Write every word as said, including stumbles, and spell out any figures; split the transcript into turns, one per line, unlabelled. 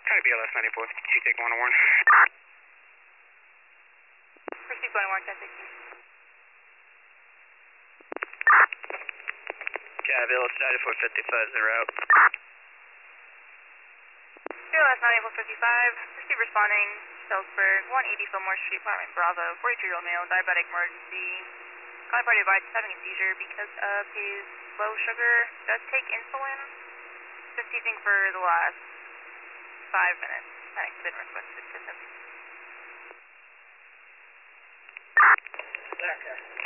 Try B L S ninety-four fifty-two, take one oh one.
Pursuit one oh one, ten sixteen.
Yeah, B L S ninety-four fifty-five is en route.
B L S ninety-four fifty-five, pursuit responding, Salzburg, one eighty Fillmore Street, apartment Bravo, forty-two-year-old male, diabetic emergency. Calling party advised having a seizure because of his low sugar, does take insulin. Been seizing for the last five minutes. Panic been requested for him.
Okay.